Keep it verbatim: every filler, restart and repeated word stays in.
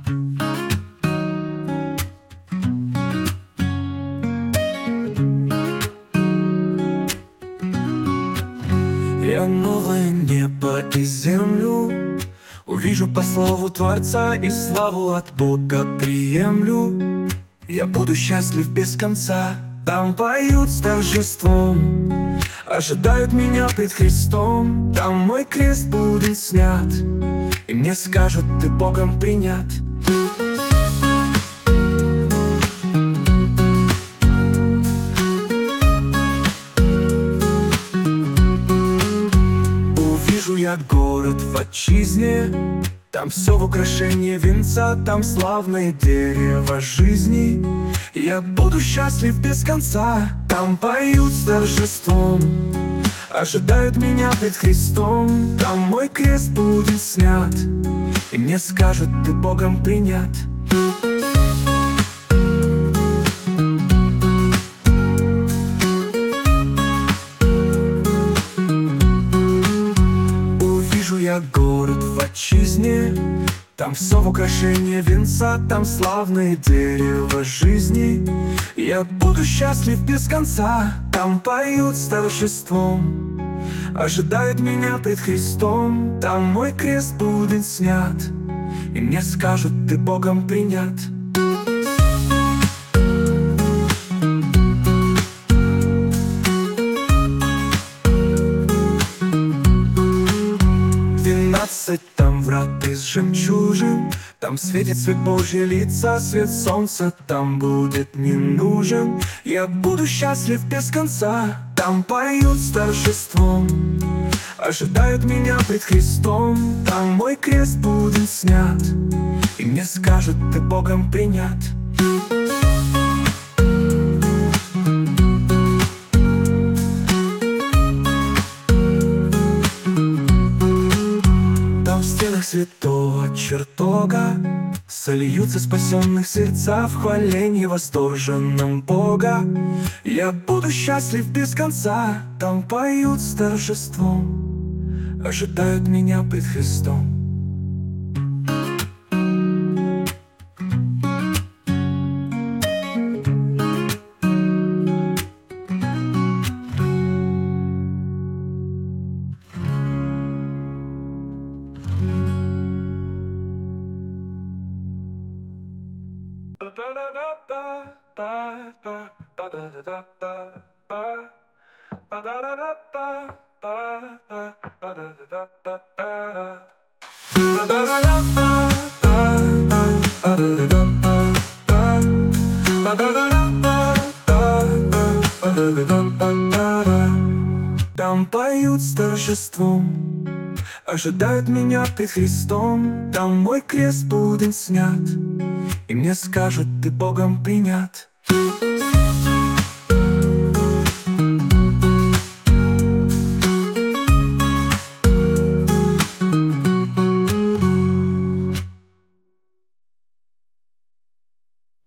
Я новое небо и землю увижу по слову Творца, и славу от Бога приемлю. Я буду счастлив без конца. Там поют с торжеством, ожидают меня пред Христом. Там мой крест будет снят, и мне скажут: ты Богом принят. Увижу я город в отчизне, там все в украшении венца, там славное дерево жизни. Я буду счастлив без конца. Там поют с торжеством, ожидают меня пред Христом. Там мой крест будет снят, и мне скажут: ты Богом принят. Увижу я город в отчизне, там все в украшении венца, там славное дерево жизни. Я буду счастлив без конца. Там поют с торжеством, ожидают меня пред Христом. Там мой крест будет снят, и мне скажут: ты Богом принят. Двенадцать там врат из жемчужин, там светит свет Божье лица, свет солнца там будет не нужен. Я буду счастлив без конца. Там поют с торжеством, ожидают меня пред Христом. Там мой крест будет снят, и мне скажут: ты Богом принят. Там в стенах святого чертога сольются спасенных сердца в хвалении восторженном Бога. Я буду счастлив без конца. Там поют с торжеством, ожидают меня пред Христом. Там поют с торжеством, ожидают меня пред Христом. Там мой крест будет снят, и мне скажут: ты Богом принят.